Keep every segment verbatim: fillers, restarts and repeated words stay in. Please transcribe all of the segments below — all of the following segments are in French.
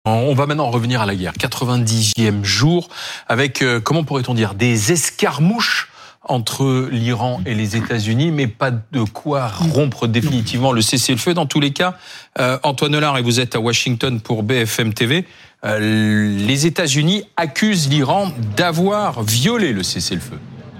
On va maintenant revenir à la guerre. quatre-vingt-dixième jour avec, euh, comment pourrait-on dire, des escarmouches entre l'Iran et les États-Unis, mais pas de quoi rompre définitivement le cessez-le-feu. Dans tous les cas, euh, Antoine Hollard, et vous êtes à Washington pour B F M T V, euh, les États-Unis accusent l'Iran d'avoir violé le cessez-le-feu.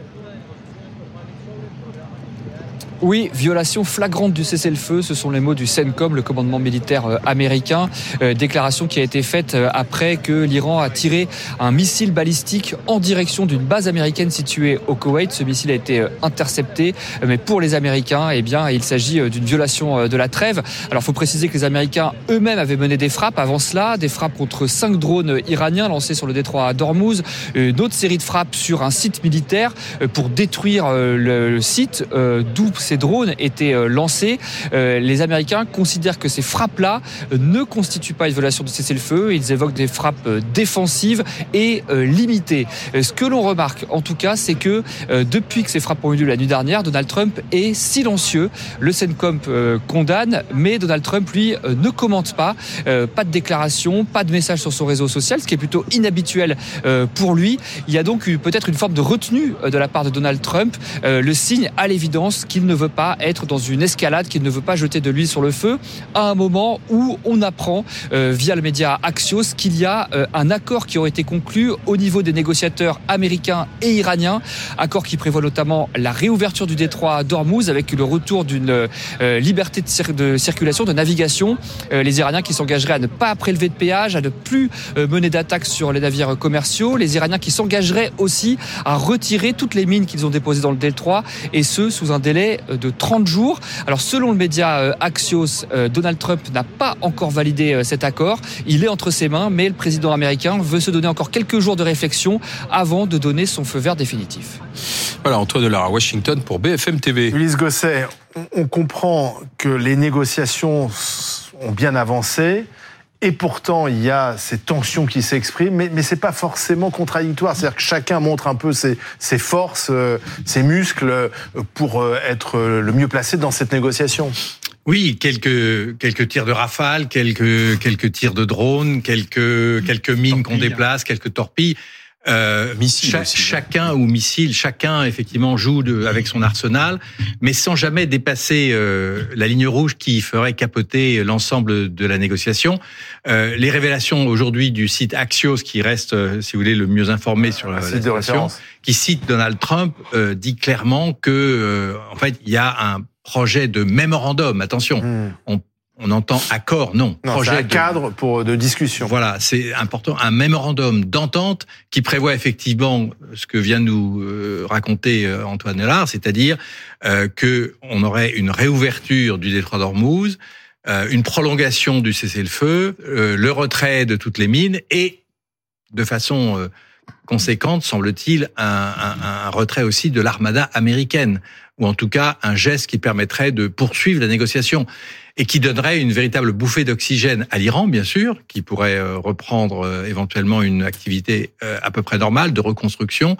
Oui, violation flagrante du cessez-le-feu, ce sont les mots du CENTCOM, le commandement militaire américain. Euh, déclaration qui a été faite après que l'Iran a tiré un missile balistique en direction d'une base américaine située au Koweït. Ce missile a été intercepté, mais pour les Américains, eh bien, il s'agit d'une violation de la trêve. Alors, il faut préciser que les Américains eux-mêmes avaient mené des frappes avant cela, des frappes contre cinq drones iraniens lancés sur le détroit d'Ormuz, une autre série de frappes sur un site militaire pour détruire le site d'où ces drones étaient lancés. Les Américains considèrent que ces frappes-là ne constituent pas une violation du cessez-le-feu. Ils évoquent des frappes défensives et limitées. Ce que l'on remarque, en tout cas, c'est que depuis que ces frappes ont eu lieu la nuit dernière, Donald Trump est silencieux. Le CENTCOM condamne, mais Donald Trump, lui, ne commente pas. Pas de déclaration, pas de message sur son réseau social, ce qui est plutôt inhabituel pour lui. Il y a donc eu peut-être une forme de retenue de la part de Donald Trump, le signe à l'évidence qu'il ne veut pas être dans une escalade, qu'il ne veut pas jeter de l'huile sur le feu, à un moment où on apprend euh, via le média Axios qu'il y a euh, un accord qui aurait été conclu au niveau des négociateurs américains et iraniens, accord qui prévoit notamment la réouverture du détroit d'Ormuz avec le retour d'une euh, liberté de, cir- de circulation, de navigation, euh, les Iraniens qui s'engageraient à ne pas prélever de péage, à ne plus euh, mener d'attaques sur les navires commerciaux, les Iraniens qui s'engageraient aussi à retirer toutes les mines qu'ils ont déposées dans le détroit, et ce sous un délai de trente jours. Alors selon le média Axios, Donald Trump n'a pas encore validé cet accord. Il est entre ses mains, mais le président américain veut se donner encore quelques jours de réflexion avant de donner son feu vert définitif. Voilà, Antoine Hollard à Washington pour B F M T V. Ulysse Gosset, on comprend que les négociations ont bien avancé. Et pourtant, il y a ces tensions qui s'expriment, mais, mais c'est pas forcément contradictoire. C'est-à-dire que chacun montre un peu ses, ses forces, euh, ses muscles pour euh, être le mieux placé dans cette négociation. Oui, quelques quelques tirs de rafale, quelques quelques tirs de drone, quelques quelques mines qu'on déplace, quelques torpilles. Euh, missiles cha- aussi, chacun ou missiles, chacun effectivement joue de, avec son arsenal, mais sans jamais dépasser euh, la ligne rouge qui ferait capoter l'ensemble de la négociation. Euh, les révélations aujourd'hui du site Axios, qui reste, euh, si vous voulez, le mieux informé sur la, la situation, qui cite Donald Trump, euh, dit clairement que, euh, en fait, il y a un projet de mémorandum. Attention, mmh. on On entend accord, non. non projet c'est un de, cadre pour, de discussion. Voilà, c'est important. Un mémorandum d'entente qui prévoit effectivement ce que vient nous euh, raconter euh, Antoine Hollard, c'est-à-dire euh, que on aurait une réouverture du détroit d'Ormuz, euh, une prolongation du cessez-le-feu, euh, le retrait de toutes les mines et, de façon euh, conséquente, semble-t-il, un, un, un retrait aussi de l'armada américaine, ou en tout cas un geste qui permettrait de poursuivre la négociation et qui donnerait une véritable bouffée d'oxygène à l'Iran, bien sûr, qui pourrait reprendre éventuellement une activité à peu près normale de reconstruction,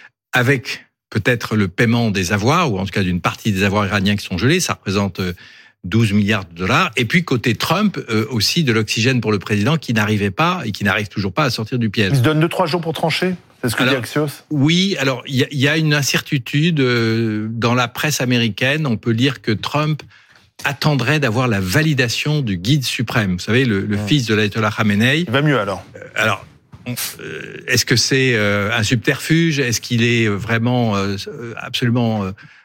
avec peut-être le paiement des avoirs, ou en tout cas d'une partie des avoirs iraniens qui sont gelés, ça représente douze milliards de dollars, et puis côté Trump, aussi de l'oxygène pour le président qui n'arrivait pas, et qui n'arrive toujours pas à sortir du piège. Il se donne deux, trois jours pour trancher ? C'est ce que dit Axios ? Oui, alors il y, y a une incertitude dans la presse américaine. On peut lire que Trump attendrait d'avoir la validation du guide suprême. Vous savez, le, le mmh. fils de l'ayatollah Khamenei. Il va mieux alors. Alors, est-ce que c'est un subterfuge ? Est-ce qu'il est vraiment absolument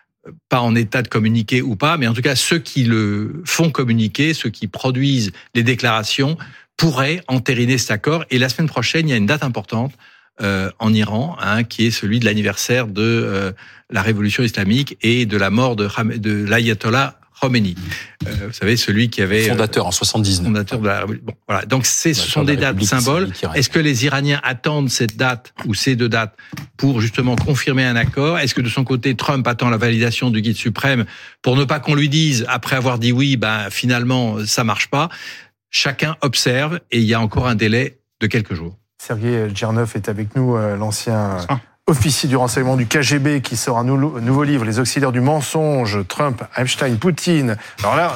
pas en état de communiquer ou pas ? Mais en tout cas, ceux qui le font communiquer, ceux qui produisent les déclarations, pourraient entériner cet accord. Et la semaine prochaine, il y a une date importante. Euh, en Iran, hein, qui est celui de l'anniversaire de euh, la révolution islamique et de la mort de, de l'ayatollah Khomeini. Euh, vous savez, celui qui avait fondateur euh, en soixante-dix-neuf. Fondateur de la bon, voilà. Donc c'est, ce sont des dates symboles. Est-ce que les Iraniens attendent cette date ou ces deux dates pour justement confirmer un accord ? Est-ce que de son côté Trump attend la validation du guide suprême pour ne pas qu'on lui dise après avoir dit oui, ben finalement ça marche pas ? Chacun observe et il y a encore un délai de quelques jours. Sergei Djernov est avec nous, l'ancien officier du renseignement du K G B, qui sort un nouveau livre, Les auxiliaires du mensonge, Trump, Epstein, Poutine. Alors là,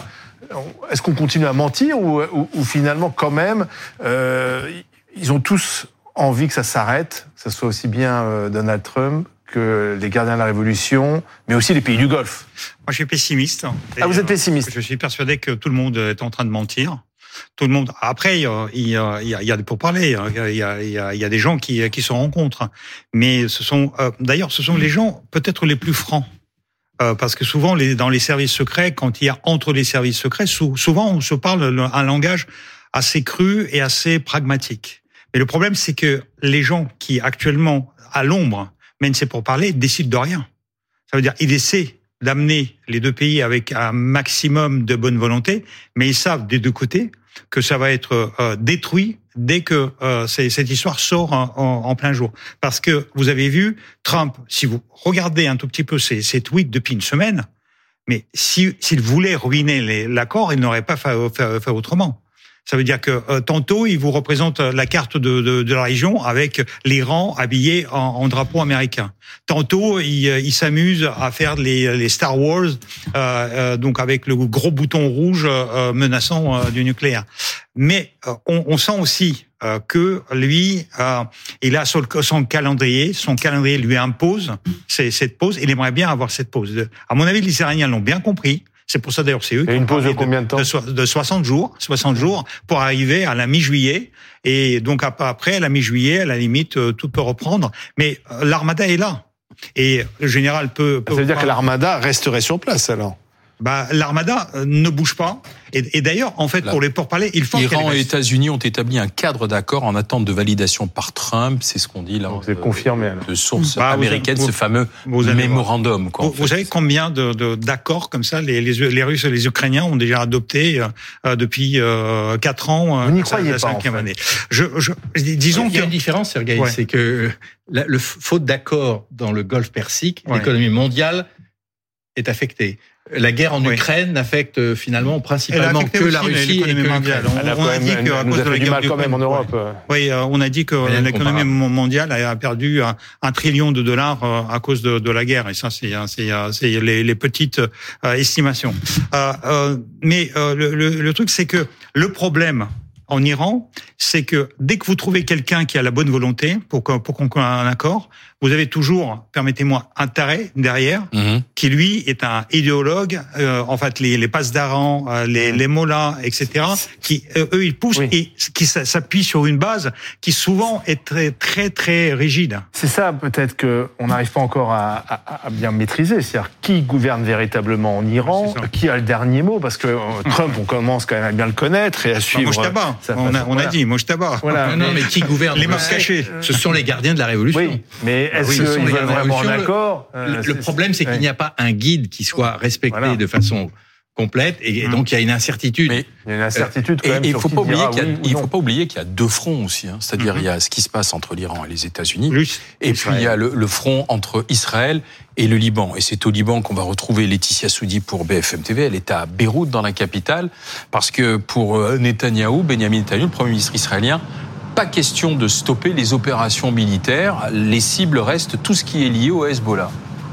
est-ce qu'on continue à mentir ou, ou, ou finalement, quand même, euh, ils ont tous envie que ça s'arrête, que ce soit aussi bien euh, Donald Trump que les gardiens de la Révolution, mais aussi les pays du Golfe. Moi, je suis pessimiste. Ah, vous êtes pessimiste? Je suis persuadé que tout le monde est en train de mentir. Tout le monde. Après, il y a, il y a, il y a des pourparlers. Il y a, il y a, il y a des gens qui, qui se rencontrent. Mais ce sont, euh, d'ailleurs, ce sont les gens peut-être les plus francs. Euh, parce que souvent, les, dans les services secrets, quand il y a entre les services secrets, sou, souvent on se parle un langage assez cru et assez pragmatique. Mais le problème, c'est que les gens qui actuellement, à l'ombre, mènent ces pourparlers, décident de rien. Ça veut dire, ils essaient d'amener les deux pays avec un maximum de bonne volonté, mais ils savent des deux côtés que ça va être euh, détruit dès que euh, cette histoire sort en, en, en plein jour. Parce que vous avez vu, Trump, si vous regardez un tout petit peu ses, ses tweets depuis une semaine, mais si, s'il voulait ruiner les, l'accord, il n'aurait pas fait, fait, fait autrement. Ça veut dire que euh, tantôt, il vous représente la carte de, de, de la région avec l'Iran habillé en, en drapeau américain. Tantôt, il, il s'amuse à faire les, les Star Wars, euh, euh, donc avec le gros bouton rouge euh, menaçant euh, du nucléaire. Mais euh, on, on sent aussi euh, que lui, euh, il a son, son calendrier, son calendrier lui impose c'est, cette pause. Il aimerait bien avoir cette pause. À mon avis, les Iraniens l'ont bien compris. C'est pour ça d'ailleurs c'est eux qui ont une pause de de combien de temps de, de soixante jours, soixante jours pour arriver à la mi-juillet et donc après à la mi-juillet à la limite tout peut reprendre mais l'armada est là et le général peut, peut ça veut dire que l'armada resterait sur place alors. Bah, l'armada ne bouge pas. Et, et d'ailleurs, en fait, Là, pour les pourparlers, il faut Iran et États-Unis ont établi un cadre d'accord en attente de validation par Trump. C'est ce qu'on dit là. C'est confirmé. De, de sources bah, américaines, vous, ce fameux mémorandum. Quoi, vous, vous savez combien de, de, d'accords comme ça les, les, les Russes et les Ukrainiens ont déjà adopté euh, depuis euh, quatre ans. Vous n'y croyez la pas, cinquième en fait. année. Je, je, disons qu'il y a que... une différence, Sergueï, ouais. c'est que la, le faute d'accord dans le Golfe Persique, ouais. l'économie mondiale est affectée. La guerre en oui. Ukraine n'affecte finalement principalement que la Russie et que mondiale. On, on a dit qu'à cause de la guerre quand même en Europe. Ouais. Oui, on a dit que Rien l'économie mondiale a perdu un, un trillion de dollars à cause de, de la guerre. Et ça, c'est, c'est, c'est les, les petites estimations. Euh, euh, mais euh, le, le, le truc, c'est que le problème en Iran, c'est que dès que vous trouvez quelqu'un qui a la bonne volonté pour, pour qu'on ait un accord, vous avez toujours, permettez-moi, un taré derrière, mmh. qui lui est un idéologue, euh, en fait les, les passes d'Aran, euh, les, les mollahs, et cetera, qui euh, eux ils poussent oui. et qui s'appuient sur une base qui souvent est très très très rigide. C'est ça peut-être que on n'arrive pas encore à, à, à bien maîtriser, c'est-à-dire qui gouverne véritablement en Iran, qui a le dernier mot, parce que euh, Trump on commence quand même à bien le connaître et à suivre. Bah, Mojtaba, on, a, on voilà. a dit Mojtaba. Voilà. Non, non, mais qui gouverne les masques cachés. Ce sont les gardiens de la révolution. Oui, mais est-ce oui, qu'ils veulent vraiment un accord Le, le problème, c'est qu'il ouais. n'y a pas un guide qui soit respecté voilà. de façon complète, et, et donc il y a une incertitude. Mais il y a une incertitude quand et, même. Et il faut pas oublier qu'il y a, oui il faut pas oublier qu'il y a deux fronts aussi. Hein. C'est-à-dire mm-hmm. il y a ce qui se passe entre l'Iran et les États-Unis, Plus et Israël. puis il y a le, le front entre Israël et le Liban. Et c'est au Liban qu'on va retrouver Laetitia Soudi pour B F M T V. Elle est à Beyrouth, dans la capitale, parce que pour Netanyahou, Benjamin Netanyahou, le Premier ministre israélien, pas question de stopper les opérations militaires. Les cibles restent tout ce qui est lié au Hezbollah.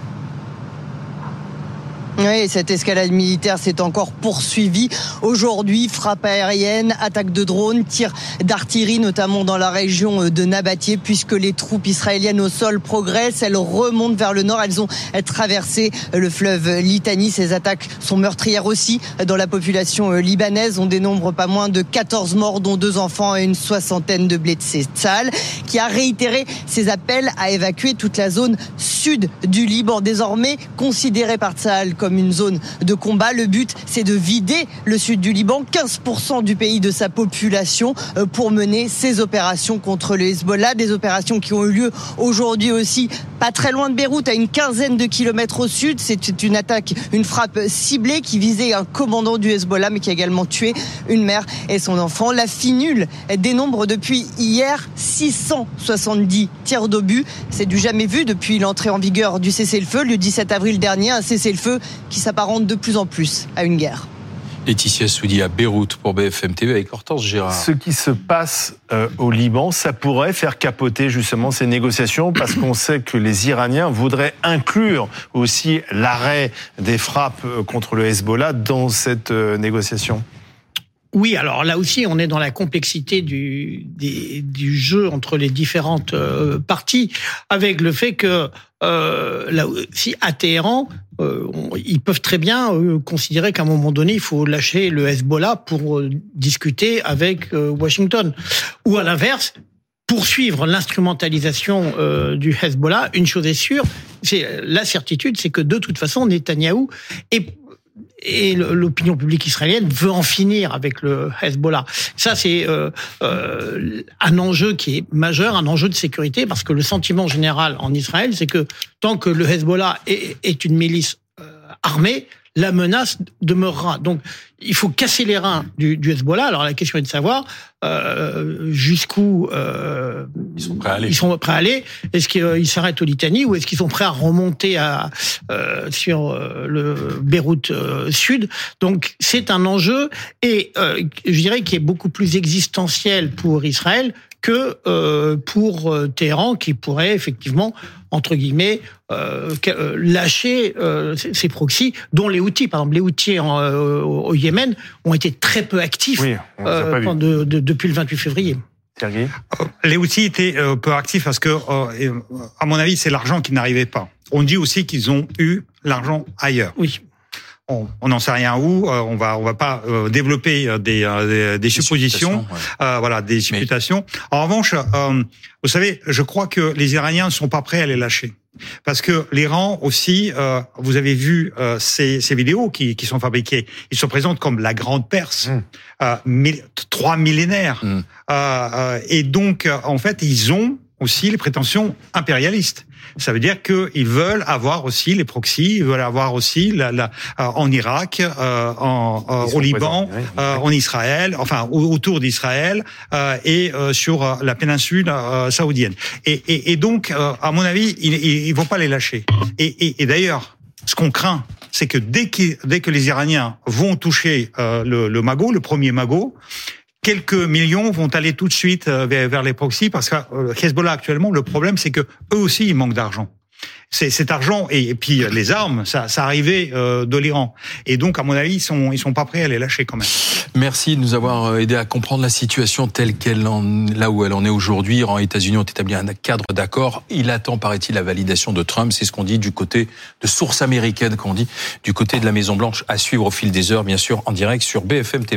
Oui, cette escalade militaire s'est encore poursuivie. Aujourd'hui, frappe aérienne, attaque de drones, tir d'artillerie, notamment dans la région de Nabatieh, puisque les troupes israéliennes au sol progressent. Elles remontent vers le nord. Elles ont traversé le fleuve Litani. Ces attaques sont meurtrières aussi dans la population libanaise. On dénombre pas moins de quatorze morts, dont deux enfants et une soixantaine de blessés. Tsahal, qui a réitéré ses appels à évacuer toute la zone sud du Liban, désormais considérée par Tsahal comme une zone de combat. Le but, c'est de vider le sud du Liban, quinze pour cent du pays, de sa population, pour mener ces opérations contre le Hezbollah. Des opérations qui ont eu lieu aujourd'hui aussi, pas très loin de Beyrouth, à une quinzaine de kilomètres au sud. C'est une attaque, une frappe ciblée qui visait un commandant du Hezbollah, mais qui a également tué une mère et son enfant. La FINUL dénombre depuis hier six cent soixante-dix tirs d'obus. C'est du jamais vu depuis l'entrée en vigueur du cessez-le-feu le dix-sept avril dernier. Un cessez-le-feu qui s'apparente de plus en plus à une guerre. Laetitia Soudi à Beyrouth pour B F M T V avec Hortense Gérard. Ce qui se passe euh, au Liban, ça pourrait faire capoter justement ces négociations parce qu'on sait que les Iraniens voudraient inclure aussi l'arrêt des frappes contre le Hezbollah dans cette euh, négociation. Oui, alors là aussi, on est dans la complexité du, des, du jeu entre les différentes euh, parties, avec le fait que euh, là, si à Téhéran, euh, on, ils peuvent très bien euh, considérer qu'à un moment donné, il faut lâcher le Hezbollah pour euh, discuter avec euh, Washington, ou à l'inverse, poursuivre l'instrumentalisation euh, du Hezbollah. Une chose est sûre, c'est la certitude, c'est que de toute façon, Netanyahou est et l'opinion publique israélienne veut en finir avec le Hezbollah. Ça, c'est euh, euh, un enjeu qui est majeur, un enjeu de sécurité, parce que le sentiment général en Israël, c'est que tant que le Hezbollah est, est une milice euh, armée, la menace demeurera. Donc, il faut casser les reins du, du Hezbollah. Alors, la question est de savoir euh, jusqu'où euh, ils sont prêts à aller. Ils sont prêts à aller. Est-ce qu'ils s'arrêtent au Litanie ou est-ce qu'ils sont prêts à remonter à, euh, sur euh, le Beyrouth euh, Sud? Donc, c'est un enjeu et euh, je dirais qui est beaucoup plus existentiel pour Israël que euh, pour euh, Téhéran, qui pourrait effectivement, entre guillemets, euh, lâcher euh, ces proxys, dont les Houthis, par exemple, les Houthis en, euh, au Yémen ont été très peu actifs oui, euh, de, de, depuis le vingt-huit février. Sergueï ? Les Houthis étaient euh, peu actifs parce que, euh, à mon avis, c'est l'argent qui n'arrivait pas. On dit aussi qu'ils ont eu l'argent ailleurs. Oui. On n'en sait rien où. Euh, on va, on va pas euh, développer des, euh, des, des suppositions, ouais. euh, voilà, des supputations. Mais... En revanche, euh, vous savez, je crois que les Iraniens ne sont pas prêts à les lâcher, parce que l'Iran aussi. Euh, vous avez vu euh, ces, ces vidéos qui, qui sont fabriquées. Ils se présentent comme la Grande Perse, mmh. euh, mille, trois millénaires, mmh. euh, euh, et donc en fait, ils ont aussi les prétentions impérialistes. Ça veut dire qu'ils veulent avoir aussi les proxys, ils veulent avoir aussi la, la, euh, en Irak, euh, en, euh, au Liban, présents, oui, euh, en Israël, enfin autour d'Israël euh, et euh, sur euh, la péninsule euh, saoudienne. Et, et, et donc, euh, à mon avis, ils, ils vont pas les lâcher. Et, et, et d'ailleurs, ce qu'on craint, c'est que dès, qu'ils, dès que les Iraniens vont toucher euh, le, le magot, le premier magot, quelques millions vont aller tout de suite vers, vers les proxys parce que euh, Hezbollah actuellement, le problème c'est que eux aussi ils manquent d'argent. C'est cet argent et, et puis les armes, ça, ça arrivait euh, de l'Iran. Et donc à mon avis ils sont ils sont pas prêts à les lâcher quand même. Merci de nous avoir aidé à comprendre la situation telle qu'elle en, là où elle en est aujourd'hui. Iran et États-Unis ont établi un cadre d'accord. Il attend, paraît-il, la validation de Trump. C'est ce qu'on dit du côté de sources américaines, qu'on dit du côté de la Maison Blanche, à suivre au fil des heures, bien sûr, en direct sur B F M T V.